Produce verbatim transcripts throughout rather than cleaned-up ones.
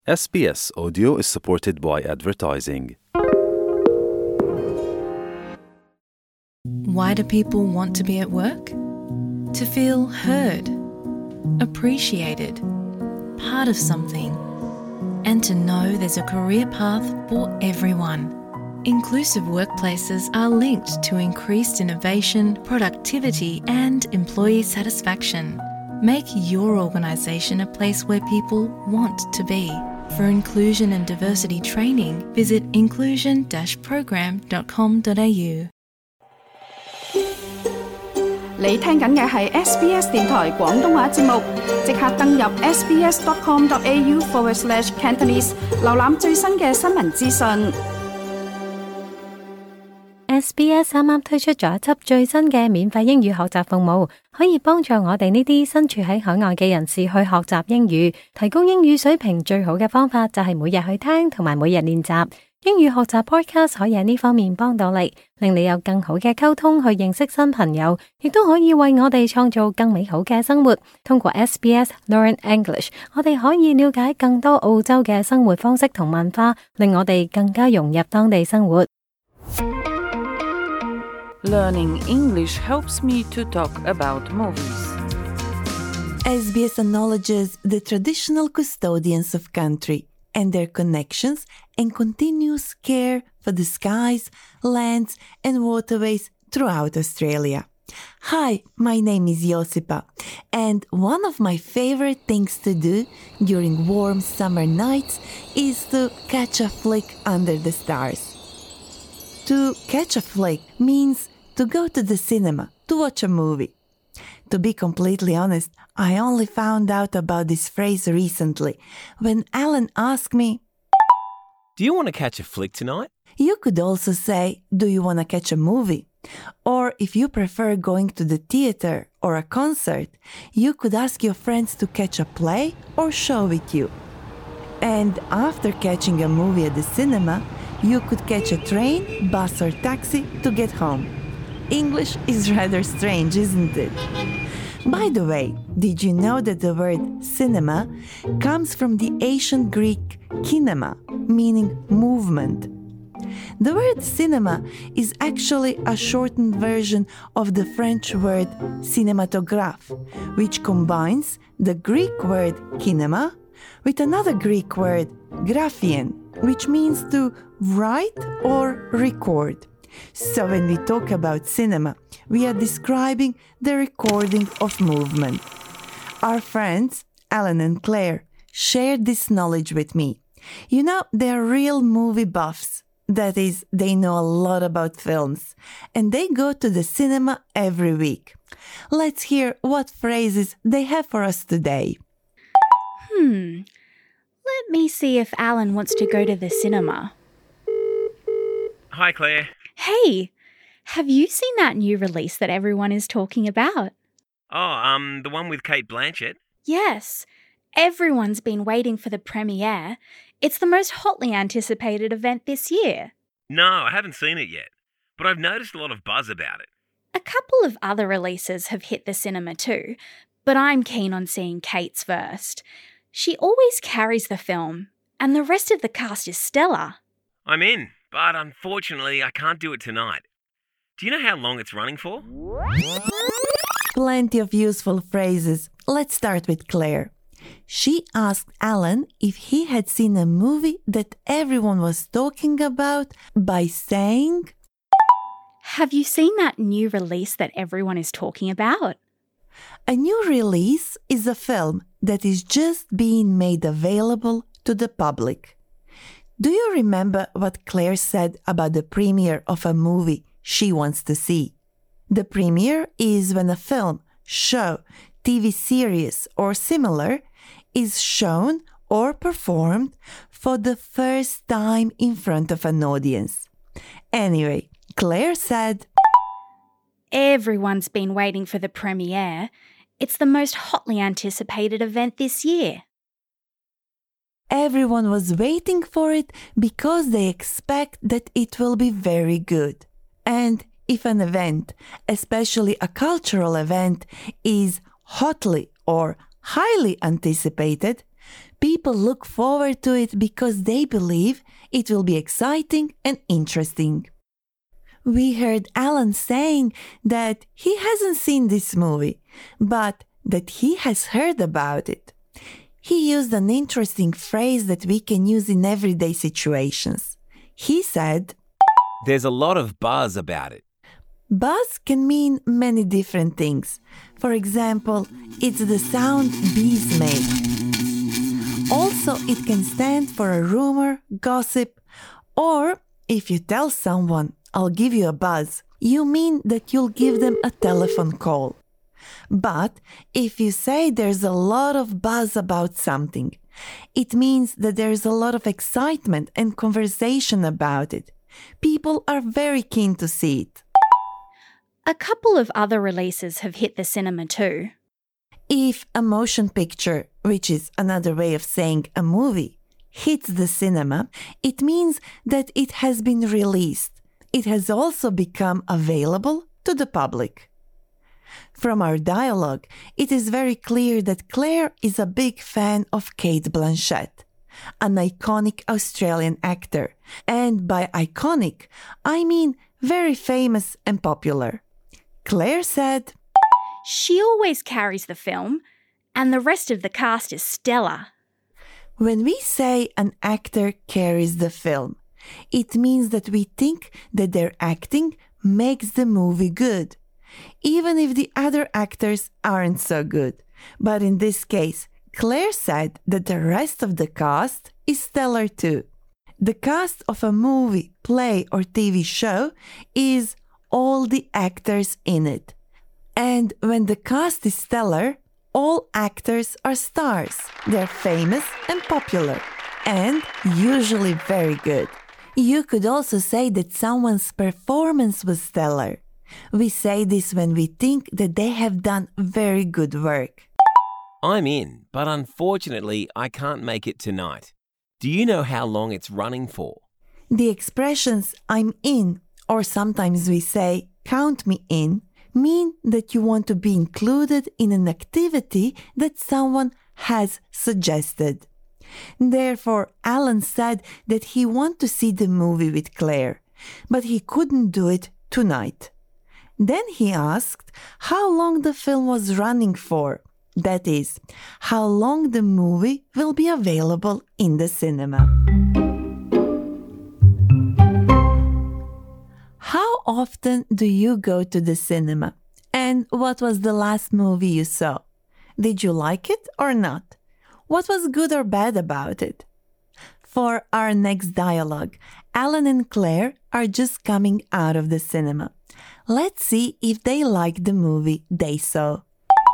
S B S Audio is supported by advertising. Why do people want to be at work? To feel heard, appreciated, part of something, and to know there's a career path for everyone. Inclusive workplaces are linked to increased innovation, productivity, and employee satisfaction. Make your organisation a place where people want to be. For inclusion and diversity training, visit inclusion dash program dot com dot a u. 你聽緊嘅係 S B S 電台廣東話節目，即刻登入 sbs.com.au forward slash Cantonese， 瀏覽最新嘅新聞資訊。 S B S 啱啱推出咗一輯最新嘅免費英語學習服務，可以幫助我哋呢啲身處喺海外嘅人士去學習英語。提高英語水平最好嘅方法就係每日去聽同埋每日練習。英語學習 podcast 可以喺呢方面幫到你，令你有更好嘅溝通去認識新朋友，亦都可以為我哋創造更美好嘅生活。通過 S B S Learn English， 我哋可以了解更多澳洲嘅生活方式同文化，令我哋更加融入當地生活。 Learning English helps me to talk about movies. S B S acknowledges the traditional custodians of country and their connections and continuous care for the skies, lands and waterways throughout Australia. Hi, my name is Josipa, and one of my favorite things to do during warm summer nights is to catch a flick under the stars. To catch a flick means to go to the cinema to watch a movie. To be completely honest, I only found out about this phrase recently when Alan asked me, "Do you want to catch a flick tonight?" You could also say, "Do you want to catch a movie?" Or if you prefer going to the theater or a concert, you could ask your friends to catch a play or show with you. And after catching a movie at the cinema, you could catch a train, bus or taxi to get home. English is rather strange, isn't it? By the way, did you know that the word cinema comes from the ancient Greek kinema, meaning movement? The word cinema is actually a shortened version of the French word cinématographe, which combines the Greek word kinema with another Greek word graphien, which means to write or record. So when we talk about cinema, we are describing the recording of movement. Our friends, Alan and Claire, shared this knowledge with me. You know, they're real movie buffs. That is, they know a lot about films, and they go to the cinema every week. Let's hear what phrases they have for us today. Hmm. Let me see if Alan wants to go to the cinema. Hi, Claire. Hey, have you seen that new release that everyone is talking about? Oh, um, the one with Kate Blanchett? Yes. Everyone's been waiting for the premiere. It's the most hotly anticipated event this year. No, I haven't seen it yet, but I've noticed a lot of buzz about it. A couple of other releases have hit the cinema too, but I'm keen on seeing Kate's first. She always carries the film, and the rest of the cast is stellar. I'm in, but unfortunately I can't do it tonight. Do you know how long it's running for? Plenty of useful phrases. Let's start with Claire. She asked Alan if he had seen a movie that everyone was talking about by saying, Have you seen that new release that everyone is talking about? A new release is a film that is just being made available to the public. Do you remember what Claire said about the premiere of a movie she wants to see? The premiere is when a film, show, T V series or similar is shown or performed for the first time in front of an audience. Anyway, Claire said, Everyone's been waiting for the premiere. It's the most hotly anticipated event this year. Everyone was waiting for it because they expect that it will be very good. And if an event, especially a cultural event, is hotly or highly anticipated, People look forward to it because they believe it will be exciting and interesting. We heard Alan saying that he hasn't seen this movie, but that he has heard about it. He used an interesting phrase that we can use in everyday situations. He said, "There's a lot of buzz about it." Buzz can mean many different things. For example, it's the sound bees make. Also, it can stand for a rumor, gossip, or if you tell someone, "I'll give you a buzz," you mean that you'll give them a telephone call. But if you say there's a lot of buzz about something, it means that there's a lot of excitement and conversation about it. People are very keen to see it. A couple of other releases have hit the cinema too. If a motion picture, which is another way of saying a movie, hits the cinema, it means that it has been released. It has also become available to the public. From our dialogue, it is very clear that Claire is a big fan of Cate Blanchett, an iconic Australian actor. And by iconic, I mean very famous and popular. Claire said, She always carries the film, and the rest of the cast is stellar. When we say an actor carries the film, it means that we think that their acting makes the movie good, even if the other actors aren't so good. But in this case, Claire said that the rest of the cast is stellar too. The cast of a movie, play, or T V show is all the actors in it. And when the cast is stellar, all actors are stars. They're famous and popular, and usually very good. You could also say that someone's performance was stellar. We say this when we think that they have done very good work. I'm in, but unfortunately I can't make it tonight. Do you know how long it's running for? The expressions "I'm in," or sometimes we say "count me in," mean that you want to be included in an activity that someone has suggested. Therefore, Alan said that he wanted to see the movie with Claire, but he couldn't do it tonight. Then he asked how long the film was running for. That is, how long the movie will be available in the cinema. How often do you go to the cinema? And what was the last movie you saw? Did you like it or not? What was good or bad about it? For our next dialogue, Alan and Claire are just coming out of the cinema. Let's see if they liked the movie they saw.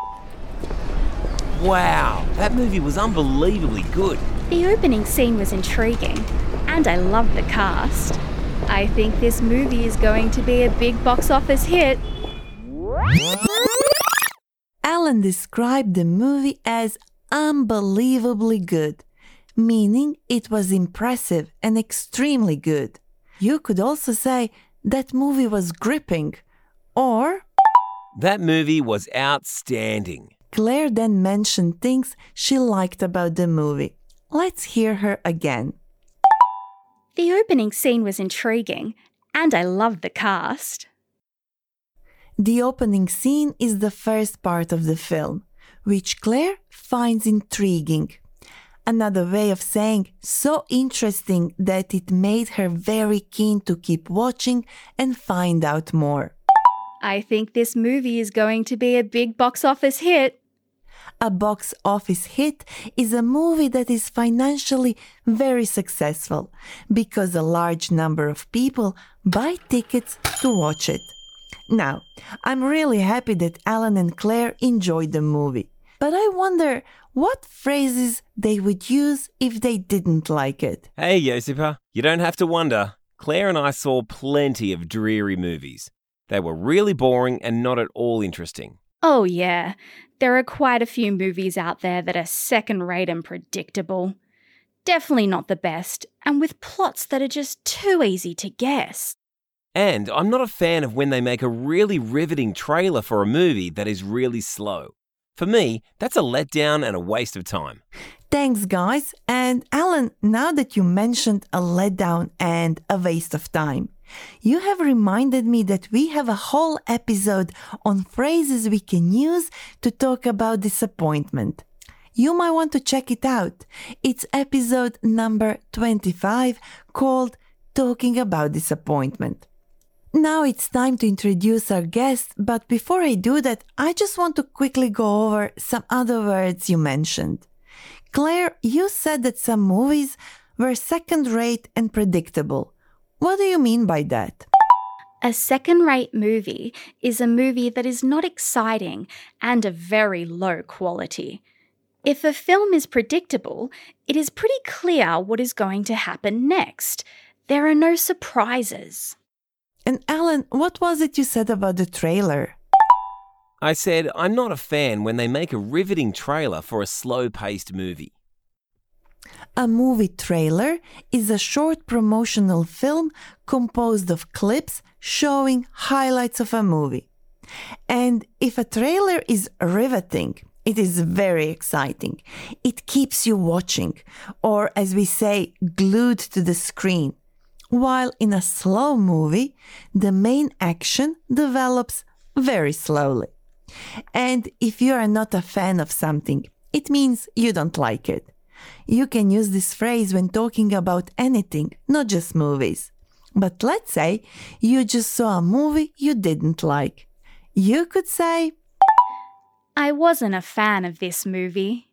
Wow, that movie was unbelievably good. The opening scene was intriguing, and I loved the cast. I think this movie is going to be a big box office hit. Alan described the movie as unbelievably good, meaning it was impressive and extremely good. You could also say that movie was gripping, or that movie was outstanding. Claire then mentioned things she liked about the movie. Let's hear her again. The opening scene was intriguing, and I loved the cast. The opening scene is the first part of the film, which Claire finds intriguing. Another way of saying so interesting that it made her very keen to keep watching and find out more. I think this movie is going to be a big box office hit. A box office hit is a movie that is financially very successful because a large number of people buy tickets to watch it. Now, I'm really happy that Alan and Claire enjoyed the movie, but I wonder what phrases they would use if they didn't like it. Hey, Josipa, you don't have to wonder. Claire and I saw plenty of dreary movies. They were really boring and not at all interesting. Oh yeah, there are quite a few movies out there that are second-rate and predictable. Definitely not the best, and with plots that are just too easy to guess. And I'm not a fan of when they make a really riveting trailer for a movie that is really slow. For me, that's a letdown and a waste of time. Thanks, guys. And Alan, now that you mentioned a letdown and a waste of time, you have reminded me that we have a whole episode on phrases we can use to talk about disappointment. You might want to check it out. It's episode number twenty-five, called Talking About Disappointment. Now it's time to introduce our guest, but before I do that, I just want to quickly go over some other words you mentioned. Claire, you said that some movies were second-rate and predictable. What do you mean by that? A second-rate movie is a movie that is not exciting and of very low quality. If a film is predictable, it is pretty clear what is going to happen next. There are no surprises. And Alan, what was it you said about the trailer? I said I'm not a fan when they make a riveting trailer for a slow-paced movie. A movie trailer is a short promotional film composed of clips showing highlights of a movie. And if a trailer is riveting, it is very exciting. It keeps you watching, or as we say, glued to the screen. While in a slow movie, the main action develops very slowly. And if you are not a fan of something, it means you don't like it. You can use this phrase when talking about anything, not just movies. But let's say you just saw a movie you didn't like. You could say, I wasn't a fan of this movie.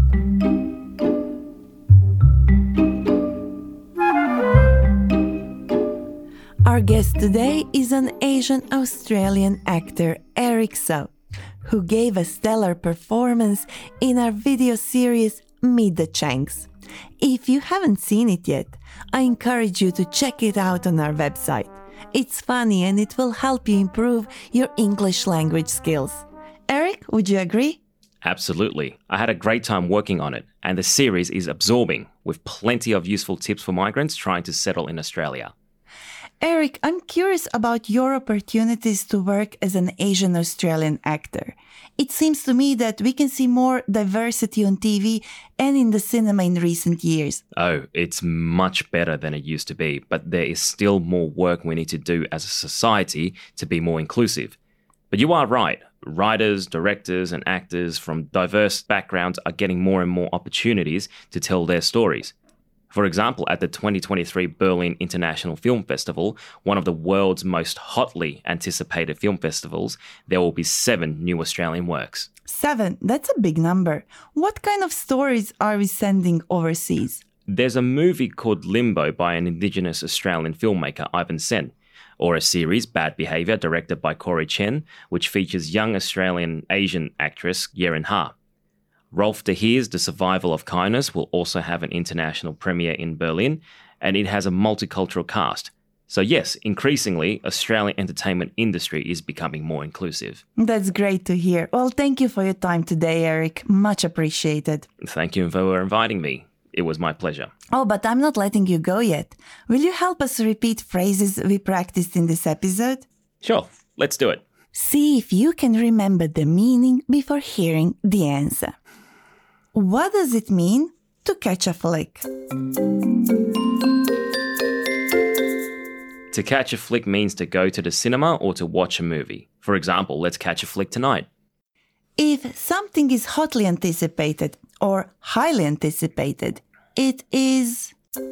Our guest today is an Asian-Australian actor, Eric So, who gave a stellar performance in our video series Meet the Changs. If you haven't seen it yet, I encourage you to check it out on our website. It's funny and it will help you improve your English language skills. Eric, would you agree? Absolutely. I had a great time working on it, and the series is absorbing, with plenty of useful tips for migrants trying to settle in Australia. Eric, I'm curious about your opportunities to work as an Asian Australian actor. It seems to me that we can see more diversity on T V and in the cinema in recent years. Oh, it's much better than it used to be, but there is still more work we need to do as a society to be more inclusive. But you are right. Writers, directors, and actors from diverse backgrounds are getting more and more opportunities to tell their stories. For example, at the twenty twenty-three Berlin International Film Festival, one of the world's most hotly anticipated film festivals, there will be seven new Australian works. Seven? That's a big number. What kind of stories are we sending overseas? There's a movie called Limbo by an Indigenous Australian filmmaker, Ivan Sen, or a series, Bad Behaviour, directed by Corey Chen, which features young Australian Asian actress Yerin Ha. Rolf de Heer's The Survival of Kindness will also have an international premiere in Berlin, and it has a multicultural cast. So yes, increasingly, Australian entertainment industry is becoming more inclusive. That's great to hear. Well, thank you for your time today, Eric. Much appreciated. Thank you for inviting me. It was my pleasure. Oh, but I'm not letting you go yet. Will you help us repeat phrases we practiced in this episode? Sure, let's do it. See if you can remember the meaning before hearing the answer. What does it mean to catch a flick? To catch a flick means to go to the cinema or to watch a movie. For example, let's catch a flick tonight. If something is hotly anticipated or highly anticipated, it is...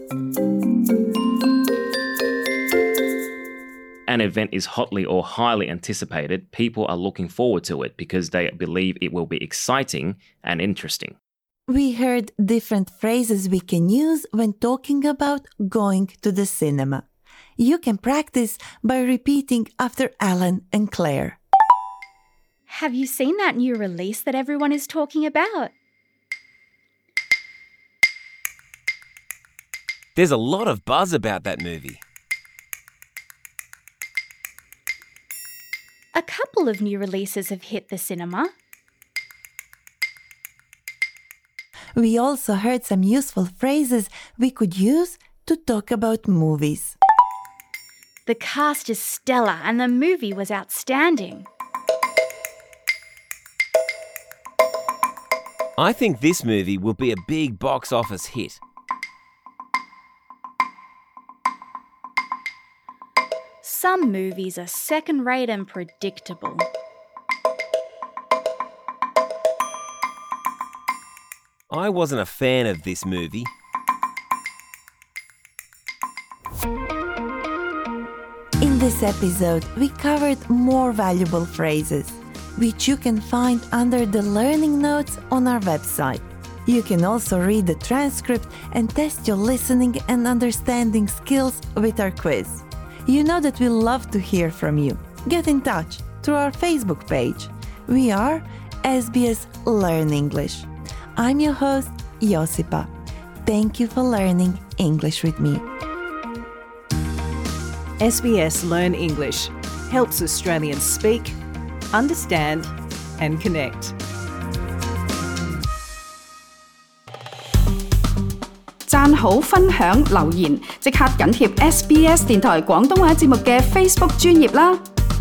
An event is hotly or highly anticipated. People are looking forward to it because they believe it will be exciting and interesting. We heard different phrases we can use when talking about going to the cinema. You can practice by repeating after Alan and Claire. Have you seen that new release that everyone is talking about? There's a lot of buzz about that movie. A couple of new releases have hit the cinema. We also heard some useful phrases we could use to talk about movies. The cast is stellar and the movie was outstanding. I think this movie will be a big box office hit. Some movies are second-rate and predictable. I wasn't a fan of this movie. In this episode, we covered more valuable phrases, which you can find under the learning notes on our website. You can also read the transcript and test your listening and understanding skills with our quiz. You know that we love to hear from you. Get in touch through our Facebook page. We are S B S Learn English. I'm your host, Josipa. Thank you for learning English with me. S B S Learn English helps Australians speak, understand and connect. 讚好、分享、留言，即刻緊貼 S B S 電台廣東話節目嘅 Facebook 專頁啦！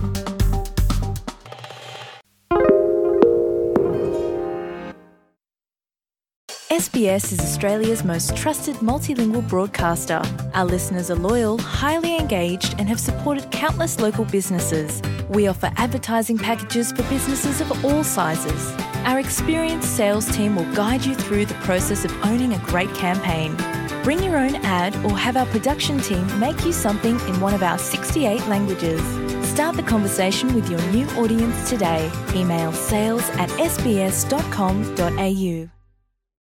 S B S is Australia's most trusted multilingual broadcaster. Our listeners are loyal, highly engaged, and have supported countless local businesses. We offer advertising packages for businesses of all sizes. Our experienced sales team will guide you through the process of owning a great campaign. Bring your own ad or have our production team make you something in one of our sixty-eight languages. Start the conversation with your new audience today. Email sales at s b s dot com dot a u.